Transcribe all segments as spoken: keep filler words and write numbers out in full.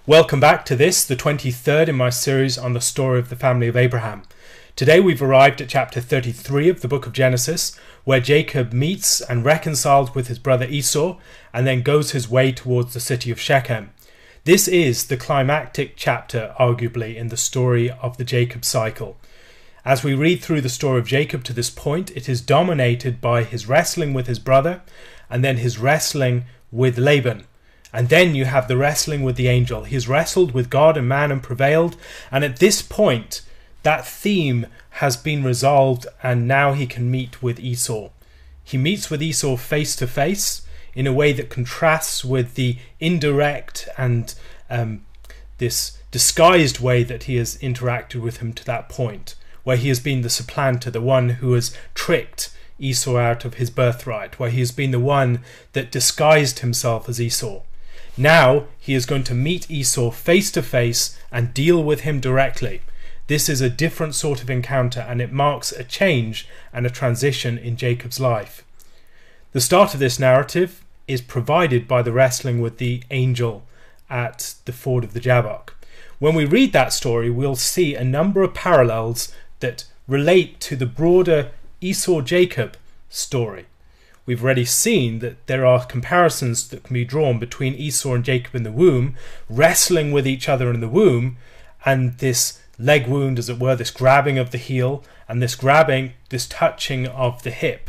Welcome back to this, the twenty-third in my series on the story of the family of Abraham. Today we've arrived at chapter thirty-three of the book of Genesis, where Jacob meets and reconciles with his brother Esau and then goes his way towards the city of Shechem. This is the climactic chapter, arguably, in the story of the Jacob cycle. As we read through the story of Jacob to this point, it is dominated by his wrestling with his brother and then his wrestling with Laban. And then you have the wrestling with the angel. He has wrestled with God and man and prevailed. And at this point, that theme has been resolved and now he can meet with Esau. He meets with Esau face to face in a way that contrasts with the indirect and um, this disguised way that he has interacted with him to that point, where he has been the supplanter, the one who has tricked Esau out of his birthright, where he has been the one that disguised himself as Esau. Now he is going to meet Esau face to face and deal with him directly. This is a different sort of encounter, and it marks a change and a transition in Jacob's life. The start of this narrative is provided by the wrestling with the angel at the ford of the Jabbok. When we read that story, we'll see a number of parallels that relate to the broader Esau-Jacob story. We've already seen that there are comparisons that can be drawn between Esau and Jacob in the womb, wrestling with each other in the womb, and this leg wound, as it were, this grabbing of the heel, and this grabbing, this touching of the hip.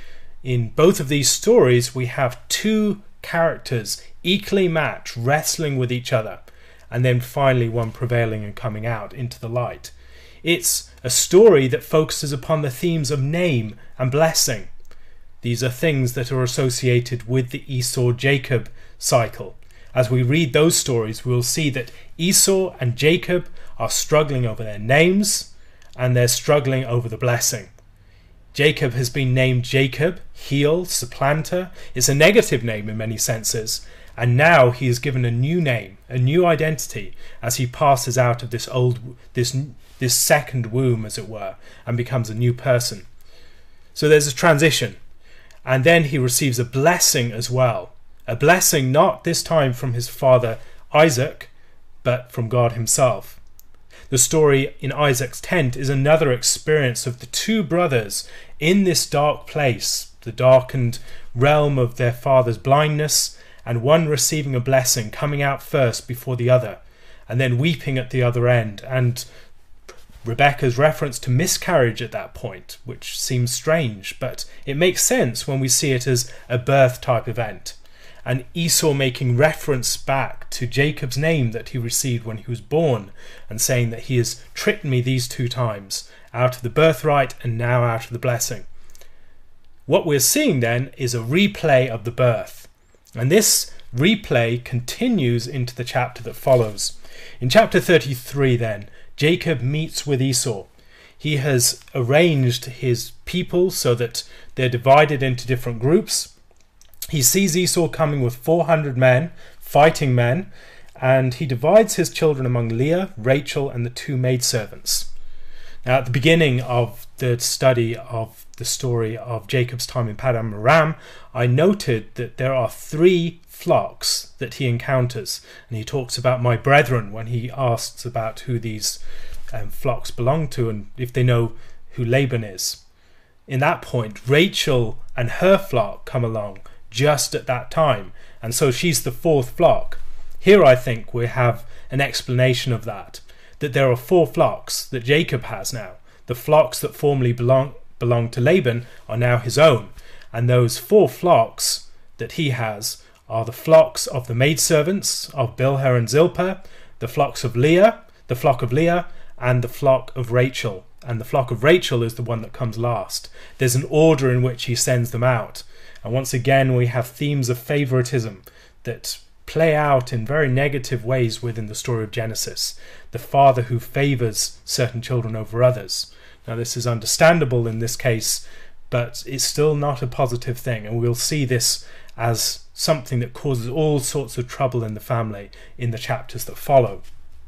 In both of these stories, we have two characters equally matched, wrestling with each other, and then finally one prevailing and coming out into the light. It's a story that focuses upon the themes of name and blessing. These are things that are associated with the Esau-Jacob cycle. As we read those stories, we'll see that Esau and Jacob are struggling over their names, and they're struggling over the blessing. Jacob has been named Jacob, heel, supplanter. It's a negative name in many senses, and now he is given a new name, a new identity, as he passes out of this old, this, this second womb, as it were, and becomes a new person. So there's a transition. And then he receives a blessing as well. A blessing not this time from his father Isaac, but from God himself. The story in Isaac's tent is another experience of the two brothers in this dark place, the darkened realm of their father's blindness, and one receiving a blessing, coming out first before the other, and then weeping at the other end, and Rebecca's reference to miscarriage at that point, which seems strange, but it makes sense when we see it as a birth type event. And Esau making reference back to Jacob's name that he received when he was born, and saying that he has tricked me these two times, out of the birthright and now out of the blessing. What we're seeing then is a replay of the birth. And this replay continues into the chapter that follows. In chapter thirty-three then, Jacob meets with Esau. He has arranged his people so that they're divided into different groups. He sees Esau coming with four hundred men, fighting men, and he divides his children among Leah, Rachel, and the two maidservants. Now, at the beginning of the study of the story of Jacob's time in Paddan Aram, I noted that there are three flocks that he encounters, and he talks about my brethren when he asks about who these um, flocks belong to and if they know who Laban is. In that point, Rachel and her flock come along just at that time, and so she's the fourth flock. Here I think we have an explanation of that, that there are four flocks that Jacob has now. The flocks that formerly belong, belonged to Laban are now his own, and those four flocks that he has are the flocks of the maidservants of Bilhah and Zilpah, the flocks of Leah, the flock of Leah, and the flock of Rachel. And the flock of Rachel is the one that comes last. There's an order in which he sends them out. And once again, we have themes of favoritism that play out in very negative ways within the story of Genesis. The father who favors certain children over others. Now, this is understandable in this case, but it's still not a positive thing. And we'll see this as something that causes all sorts of trouble in the family in the chapters that follow.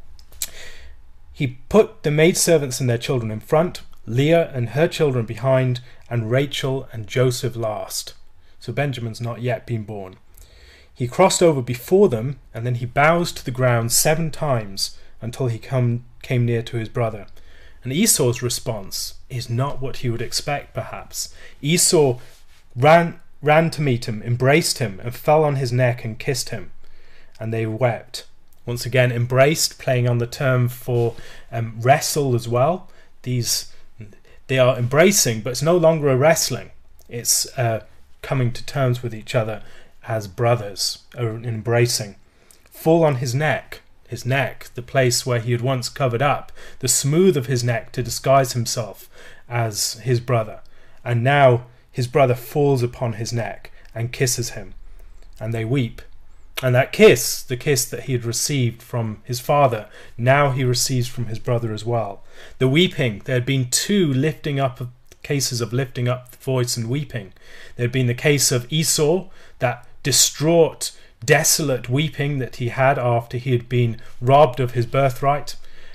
He put the maidservants and their children in front, Leah and her children behind, and Rachel and Joseph last. So Benjamin's not yet been born. He crossed over before them, and then he bows to the ground seven times until he come, came near to his brother. And Esau's response is not what he would expect, perhaps. Esau ran, ran to meet him, embraced him, and fell on his neck and kissed him. And they wept. Once again, embraced, playing on the term for um, wrestle as well. These, they are embracing, but it's no longer a wrestling. It's uh, coming to terms with each other as brothers, or embracing. Fall on his neck, his neck, the place where he had once covered up, the smooth of his neck to disguise himself as his brother. And now his brother falls upon his neck and kisses him, and they weep. And that kiss, the kiss that he had received from his father, now he receives from his brother as well. The weeping, there had been two lifting up of cases of lifting up the voice and weeping. There had been the case of Esau, that distraught, desolate weeping that he had after he had been robbed of his birthright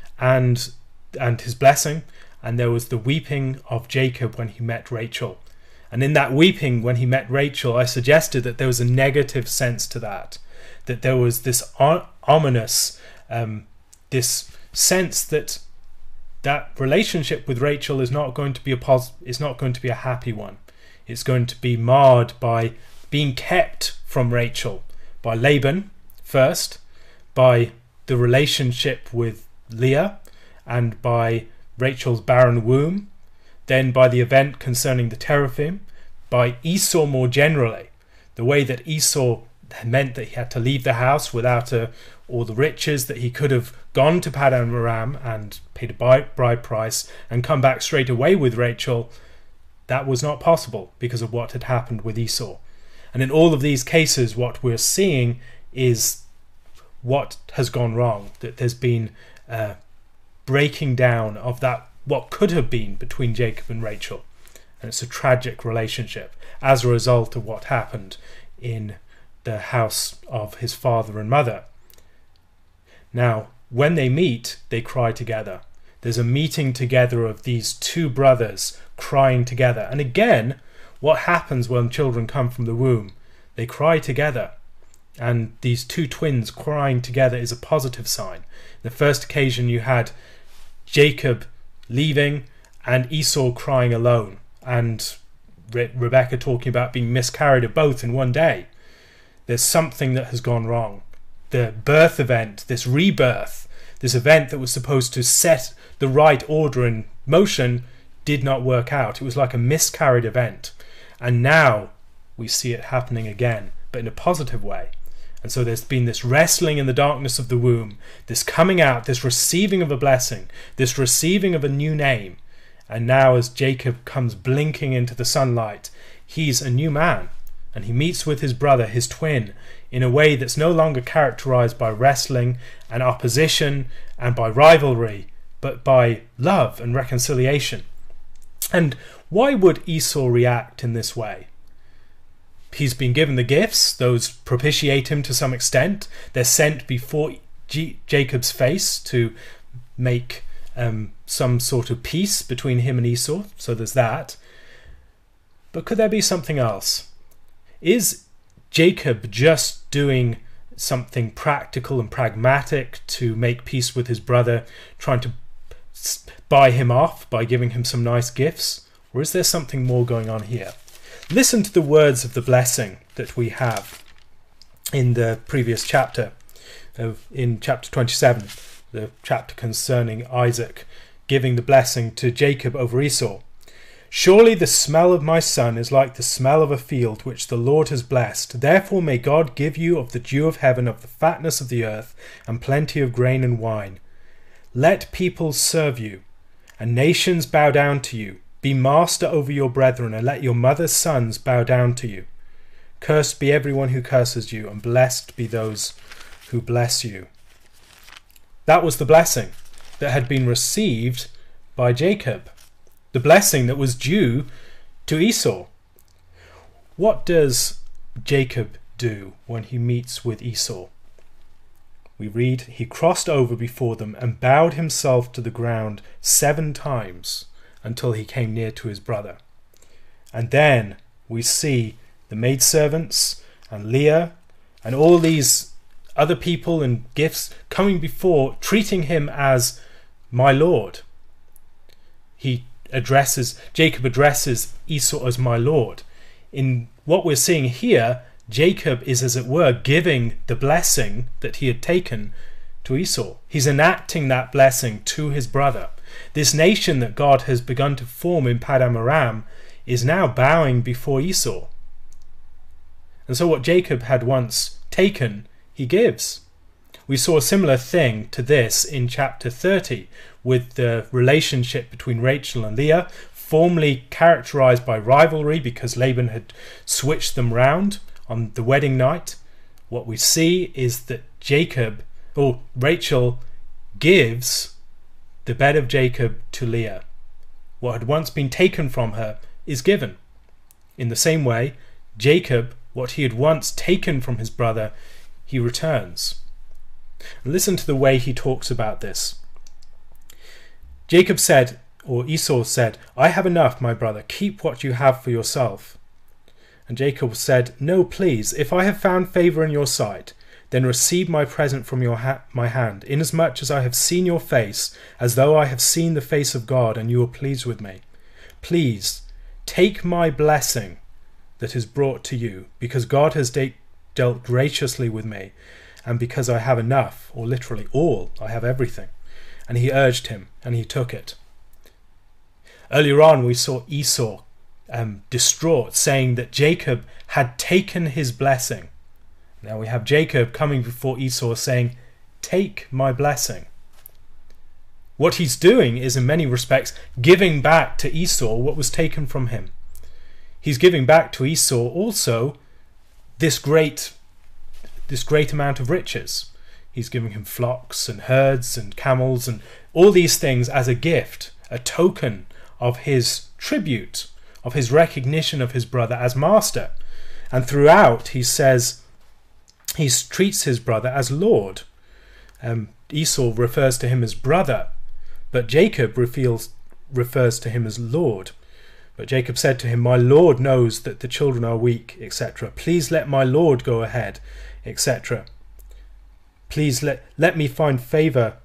and and his blessing. And there was the weeping of Jacob when he met Rachel. And in that weeping when he met Rachel, I suggested that there was a negative sense to that, that there was this ominous, um, this sense that that relationship with Rachel is not going to be a pos- is not going to be a happy one. It's going to be marred by being kept from Rachel by Laban first, by the relationship with Leah, and by Rachel's barren womb, then by the event concerning the teraphim, by Esau more generally, the way that Esau meant that he had to leave the house without a, all the riches, that he could have gone to Padan Aram and paid a bride price and come back straight away with Rachel. That was not possible because of what had happened with Esau. And in all of these cases, what we're seeing is what has gone wrong, that there's been uh, breaking down of that, what could have been between Jacob and Rachel. And it's a tragic relationship as a result of what happened in the house of his father and mother. Now, when they meet, they cry together. There's a meeting together of these two brothers crying together. And again, what happens when children come from the womb? They cry together. And these two twins crying together is a positive sign. The first occasion you had Jacob leaving and Esau crying alone, and Re- Rebecca talking about being miscarried of both in one day. There's something that has gone wrong. The birth event, this rebirth, this event that was supposed to set the right order in motion, did not work out. It was like a miscarried event. And now we see it happening again, but in a positive way. And so there's been this wrestling in the darkness of the womb, this coming out, this receiving of a blessing, this receiving of a new name. And now as Jacob comes blinking into the sunlight, he's a new man. And he meets with his brother, his twin, in a way that's no longer characterized by wrestling and opposition and by rivalry, but by love and reconciliation. And why would Esau react in this way? He's been given the gifts, those propitiate him to some extent. They're sent before G- Jacob's face to make um, some sort of peace between him and Esau, so there's that. But could there be something else? Is Jacob just doing something practical and pragmatic to make peace with his brother, trying to buy him off by giving him some nice gifts? Or is there something more going on here? Listen to the words of the blessing that we have in the previous chapter, of, in chapter twenty-seven, the chapter concerning Isaac giving the blessing to Jacob over Esau. Surely the smell of my son is like the smell of a field which the Lord has blessed. Therefore may God give you of the dew of heaven, of the fatness of the earth, and plenty of grain and wine. Let peoples serve you, and nations bow down to you. Be master over your brethren, and let your mother's sons bow down to you. Cursed be everyone who curses you, and blessed be those who bless you. That was the blessing that had been received by Jacob. The blessing that was due to Esau. What does Jacob do when he meets with Esau? We read, he crossed over before them and bowed himself to the ground seven times until he came near to his brother. And then we see the maidservants and Leah and all these other people and gifts coming before, treating him as my lord. He addresses, Jacob addresses Esau as my lord. In what we're seeing here, Jacob is, as it were, giving the blessing that he had taken to Esau. He's enacting that blessing to his brother. This nation that God has begun to form in Paddan Aram is now bowing before Esau. And so what Jacob had once taken, he gives. We saw a similar thing to this in chapter thirty, with the relationship between Rachel and Leah, formerly characterized by rivalry because Laban had switched them round on the wedding night. What we see is that Jacob, or Rachel, gives the bed of Jacob to Leah. What had once been taken from her is given. In the same way, Jacob, what he had once taken from his brother, he returns. Listen to the way he talks about this. Jacob said, or Esau said, "I have enough, my brother. Keep what you have for yourself." And Jacob said, "No, please, if I have found favour in your sight, then receive my present from your ha- my hand, inasmuch as I have seen your face, as though I have seen the face of God, and you are pleased with me. Please, take my blessing that is brought to you, because God has de- dealt graciously with me, and because I have enough," or literally all, I have everything. And he urged him, and he took it. Earlier on, we saw Esau um, distraught, saying that Jacob had taken his blessing. Now we have Jacob coming before Esau saying, "Take my blessing." What he's doing is, in many respects, giving back to Esau what was taken from him. He's giving back to Esau also this great, this great amount of riches. He's giving him flocks and herds and camels and all these things as a gift, a token of his tribute, of his recognition of his brother as master. And throughout he says, he treats his brother as Lord. Um, Esau refers to him as brother, but Jacob reveals, refers to him as Lord. But Jacob said to him, "My Lord knows that the children are weak," et cetera. "Please let my Lord go ahead," et cetera. "Please let, let me find favour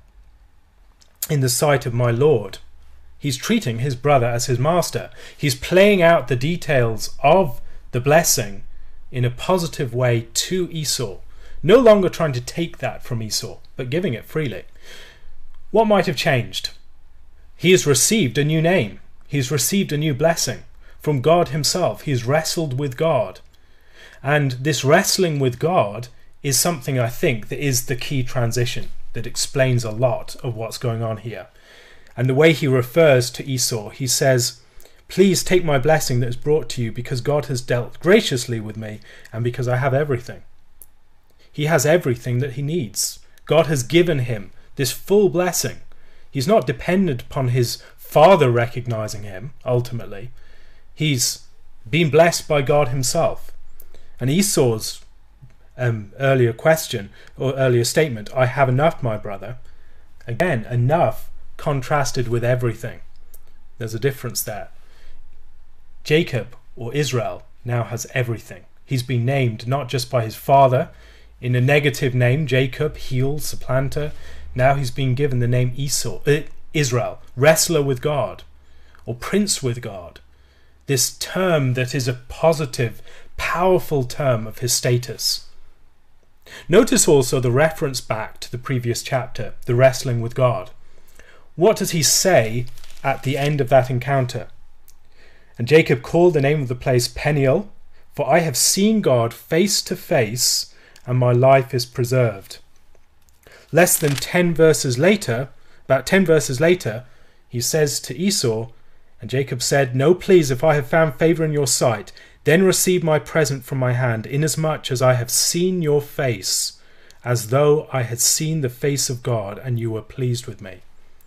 in the sight of my Lord." He's treating his brother as his master. He's playing out the details of the blessing in a positive way to Esau, no longer trying to take that from Esau, but giving it freely. What might have changed? He has received a new name. He's received a new blessing from God himself. He's wrestled with God. And this wrestling with God is something, I think, that is the key transition that explains a lot of what's going on here. And the way he refers to Esau, he says, "Please take my blessing that is brought to you, because God has dealt graciously with me, and because I have everything." He has everything that he needs. God has given him this full blessing. He's not dependent upon his father recognizing him, ultimately. He's been blessed by God himself. And Esau's um, earlier question, or earlier statement, "I have enough, my brother," again, enough contrasted with everything. There's a difference there. Jacob, or Israel, now has everything. He's been named not just by his father in a negative name, Jacob, heel, supplanter. Now he's been given the name Esau, uh, Israel, wrestler with God, or prince with God. This term that is a positive, powerful term of his status. Notice also the reference back to the previous chapter, the wrestling with God. What does he say at the end of that encounter? "And Jacob called the name of the place Peniel, for I have seen God face to face, and my life is preserved." Less than ten verses later, about ten verses later, he says to Esau, "And Jacob said, 'No, please, if I have found favour in your sight, then receive my present from my hand, inasmuch as I have seen your face, as though I had seen the face of God, and you were pleased with me.'"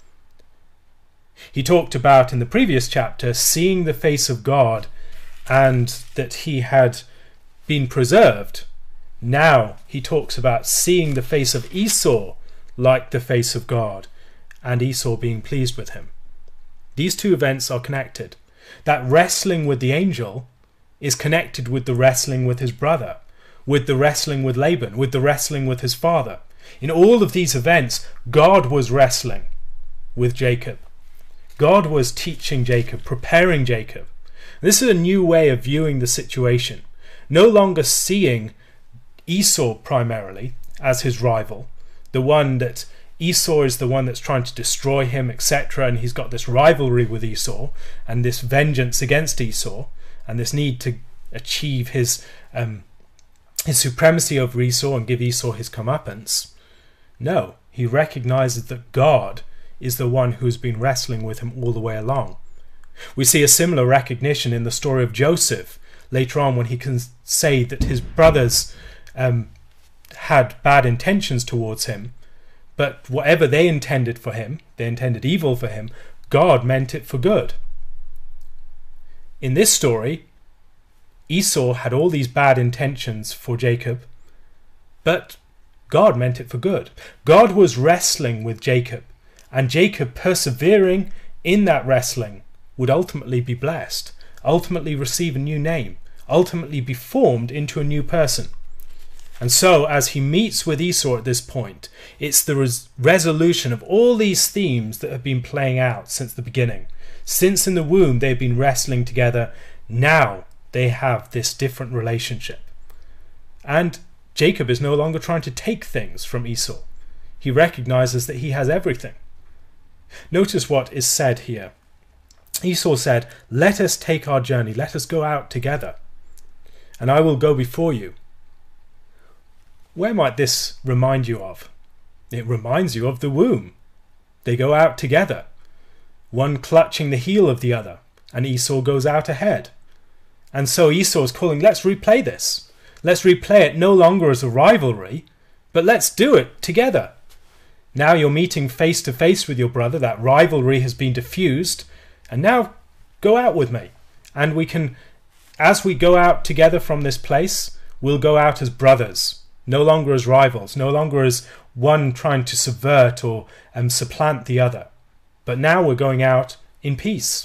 He talked about in the previous chapter seeing the face of God and that he had been preserved. Now he talks about seeing the face of Esau like the face of God, and Esau being pleased with him. These two events are connected. That wrestling with the angel is connected with the wrestling with his brother. with the wrestling with Laban, with the wrestling with his father. In all of these events, God was wrestling with Jacob. God was teaching Jacob, preparing Jacob. This is a new way of viewing the situation. No longer seeing Esau primarily as his rival, the one that Esau is the one that's trying to destroy him, et cetera. And he's got this rivalry with Esau and this vengeance against Esau and this need to achieve his um, his supremacy over Esau and give Esau his comeuppance. No, he recognizes that God is the one who's been wrestling with him all the way along. We see a similar recognition in the story of Joseph later on, when he can say that his brothers um, had bad intentions towards him, but whatever they intended for him, they intended evil for him, God meant it for good. In this story, Esau had all these bad intentions for Jacob, but God meant it for good. God was wrestling with Jacob, and Jacob, persevering in that wrestling, would ultimately be blessed, ultimately receive a new name, ultimately be formed into a new person. And so, as he meets with Esau at this point, it's the res- resolution of all these themes that have been playing out since the beginning. Since in the womb they've been wrestling together, now they have this different relationship. And Jacob is no longer trying to take things from Esau. He recognizes that he has everything. Notice what is said here. Esau said, "Let us take our journey, let us go out together, and I will go before you." Where might this remind you of? It reminds you of the womb. They go out together, one clutching the heel of the other, and Esau goes out ahead. And so Esau is calling, let's replay this. Let's replay it no longer as a rivalry, but let's do it together. Now you're meeting face to face with your brother, that rivalry has been diffused, and now go out with me. And we can, as we go out together from this place, we'll go out as brothers, no longer as rivals, no longer as one trying to subvert or um, supplant the other. But now we're going out in peace.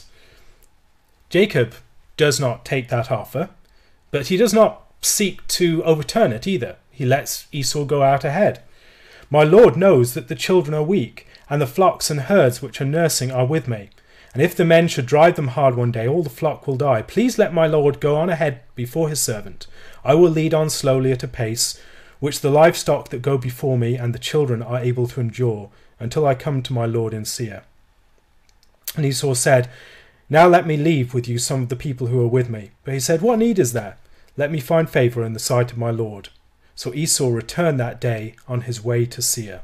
Jacob does not take that offer, but he does not seek to overturn it either. He lets Esau go out ahead. "My Lord knows that the children are weak, and the flocks and herds which are nursing are with me. And if the men should drive them hard one day, all the flock will die. Please let my Lord go on ahead before his servant. I will lead on slowly at a pace, which the livestock that go before me and the children are able to endure, until I come to my Lord in Seir." And Esau said, "Now let me leave with you some of the people who are with me." But he said, "What need is there? Let me find favour in the sight of my Lord." So Esau returned that day on his way to Seir.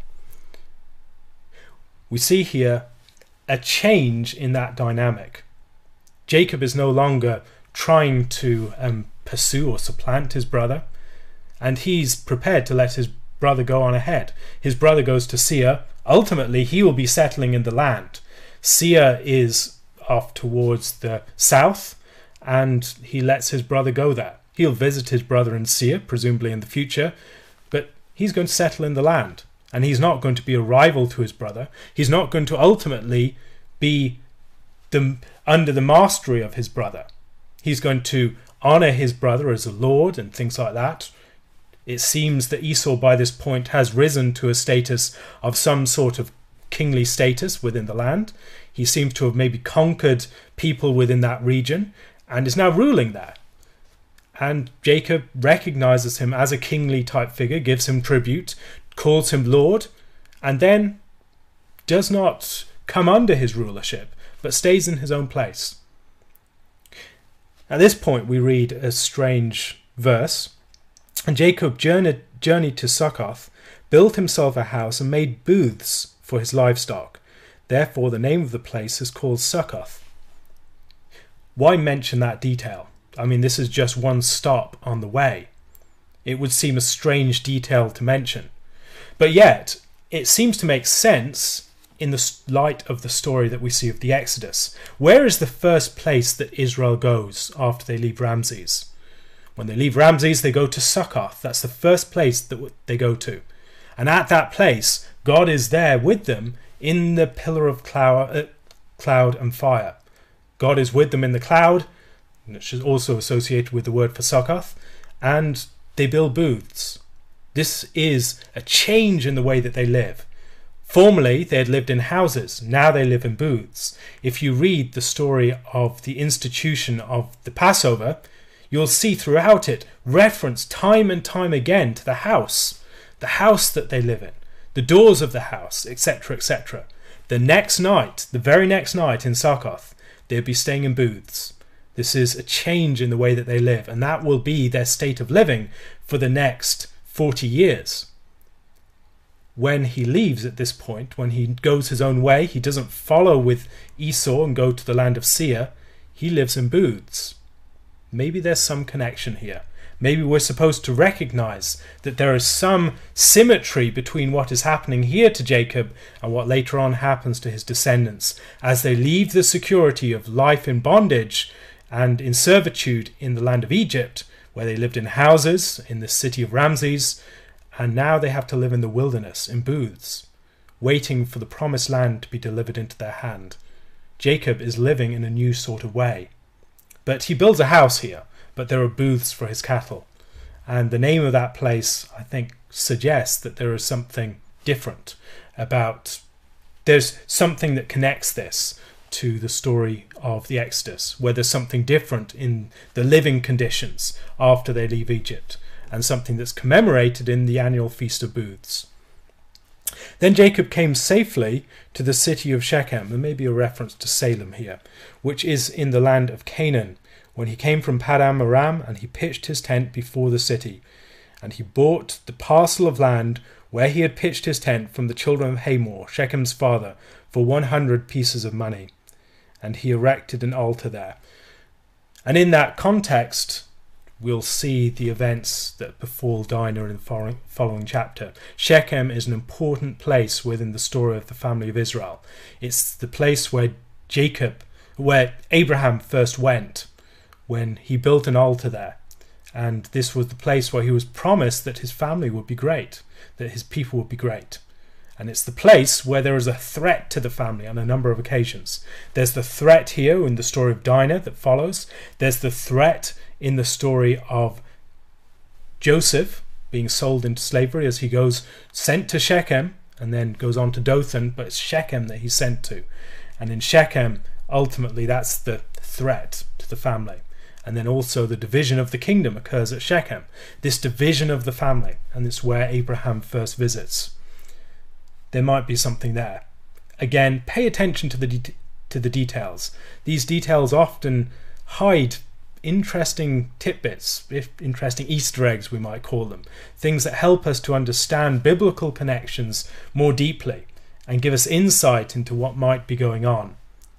We see here a change in that dynamic. Jacob is no longer trying to um, pursue or supplant his brother, and he's prepared to let his brother go on ahead. His brother goes to Seir. Ultimately, he will be settling in the land. Seir is off towards the south, and he lets his brother go there. He'll visit his brother in Seir, presumably in the future, but he's going to settle in the land. And he's not going to be a rival to his brother. He's not going to ultimately be the, under the mastery of his brother. He's going to honour his brother as a lord and things like that. It seems that Esau by this point has risen to a status of some sort of kingly status within the land. He seems to have maybe conquered people within that region and is now ruling there. And Jacob recognizes him as a kingly type figure, gives him tribute, calls him Lord, and then does not come under his rulership, but stays in his own place. At this point we read a strange verse. "And Jacob journeyed, journeyed to Succoth, built himself a house, and made booths for his livestock. Therefore the name of the place is called Succoth." Why mention that detail? I mean, this is just one stop on the way. It would seem a strange detail to mention. But yet, it seems to make sense in the light of the story that we see of the Exodus. Where is the first place that Israel goes after they leave Ramses? When they leave Ramses, they go to Succoth. That's the first place that they go to. And at that place, God is there with them in the pillar of cloud, uh, cloud and fire. God is with them in the cloud, which is also associated with the word for Succoth, and they build booths. This is a change in the way that they live. Formerly, they had lived in houses. Now they live in booths. If you read the story of the institution of the Passover, you'll see throughout it reference time and time again to the house, the house that they live in, the doors of the house, et cetera, et cetera. The next night, the very next night in Succoth, they'll be staying in booths. This is a change in the way that they live, and that will be their state of living for the next forty years. When he leaves at this point, when he goes his own way, he doesn't follow with Esau and go to the land of Seir. He lives in booths. Maybe there's some connection here. Maybe we're supposed to recognize that there is some symmetry between what is happening here to Jacob and what later on happens to his descendants as they leave the security of life in bondage and in servitude in the land of Egypt, where they lived in houses in the city of Ramses, and now they have to live in the wilderness, in booths, waiting for the promised land to be delivered into their hand. Jacob is living in a new sort of way. But he builds a house here, but there are booths for his cattle. And the name of that place, I think, suggests that there is something different about, there's something that connects this to the story of the Exodus, where there's something different in the living conditions after they leave Egypt, and something that's commemorated in the annual Feast of Booths. Then Jacob came safely to the city of Shechem. There may be a reference to Salem here, which is in the land of Canaan, when he came from Paddan Aram, and he pitched his tent before the city. And he bought the parcel of land where he had pitched his tent from the children of Hamor, Shechem's father, for one hundred pieces of money. And he erected an altar there. And in that context, we'll see the events that befall Dinah in the following chapter. Shechem is an important place within the story of the family of Israel. It's the place where Jacob, where Abraham first went when he built an altar there. And this was the place where he was promised that his family would be great, that his people would be great. And it's the place where there is a threat to the family on a number of occasions. There's the threat here in the story of Dinah that follows. There's the threat in the story of Joseph being sold into slavery as he goes sent to Shechem and then goes on to Dothan, but it's Shechem that he's sent to. And in Shechem, ultimately, that's the threat to the family. And then also the division of the kingdom occurs at Shechem. This division of the family, and it's where Abraham first visits. There might be something there. Again, pay attention to the de- to the details. These details often hide interesting tidbits, if interesting Easter eggs we might call them, things that help us to understand biblical connections more deeply and give us insight into what might be going on.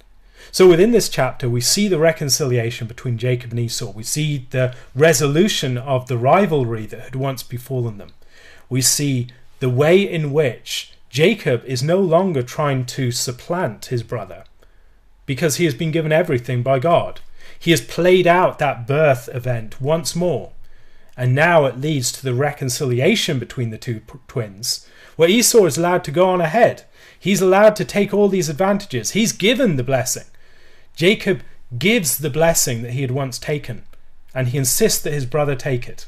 So within this chapter, we see the reconciliation between Jacob and Esau. We see the resolution of the rivalry that had once befallen them. We see the way in which Jacob is no longer trying to supplant his brother because he has been given everything by God. He has played out that birth event once more, and now it leads to the reconciliation between the two p- twins, where Esau is allowed to go on ahead. He's allowed to take all these advantages. He's given the blessing. Jacob gives the blessing that he had once taken, and he insists that his brother take it.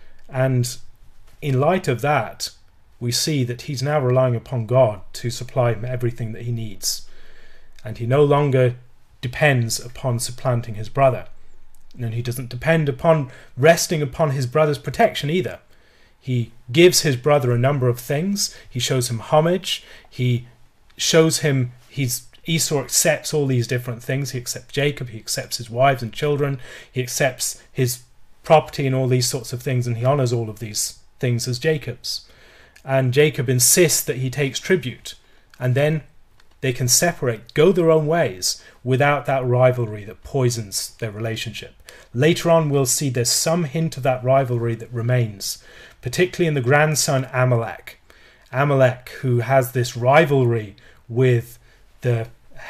And in light of that, we see that he's now relying upon God to supply him everything that he needs. And he no longer depends upon supplanting his brother. And he doesn't depend upon resting upon his brother's protection either. He gives his brother a number of things. He shows him homage. He shows him he's Esau accepts all these different things. He accepts Jacob. He accepts his wives and children. He accepts his property and all these sorts of things, and he honors all of these things as Jacob's. And Jacob insists that he takes tribute, and then they can separate, go their own ways, without that rivalry that poisons their relationship. Later on, we'll see there's some hint of that rivalry that remains, particularly in the grandson Amalek. Amalek, who has this rivalry with the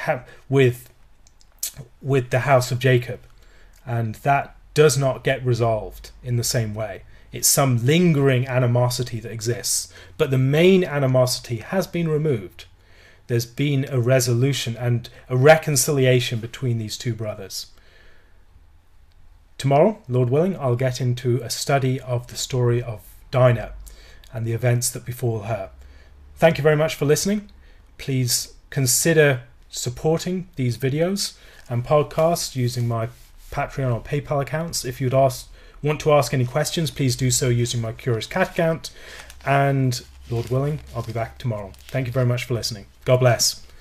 with with the house of Jacob, and that does not get resolved in the same way. It's some lingering animosity that exists, but the main animosity has been removed. There's been a resolution and a reconciliation between these two brothers. Tomorrow, Lord willing, I'll get into a study of the story of Dinah and the events that befall her. Thank you very much for listening. Please consider supporting these videos and podcasts using my Patreon or PayPal accounts. If you'd ask, want to ask any questions, please do so using my Curious Cat account. And Lord willing, I'll be back tomorrow. Thank you very much for listening. God bless.